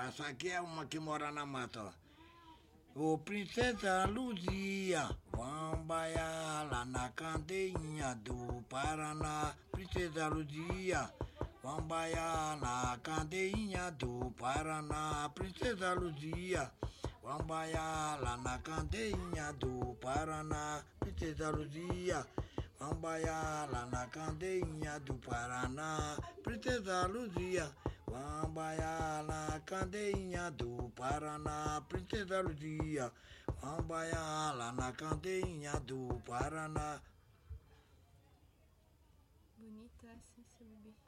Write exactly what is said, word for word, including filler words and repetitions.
Essa aqui é uma que mora na mata, ó. Ô Princesa Luzia, vamos baiar lá na candeinha do Paraná. Princesa Luzia, vamos baiar na candeinha do Paraná. Princesa Luzia, vamos baiar lá na candeinha do Paraná. Princesa Luzia, vamos baiar lá na candeinha do Paraná. Princesa Luzia, vamos baiar na candeinha do Paraná. Princesa Luzia, vamos baiar lá na candeinha do Paraná. Bonita essa, seu bebê.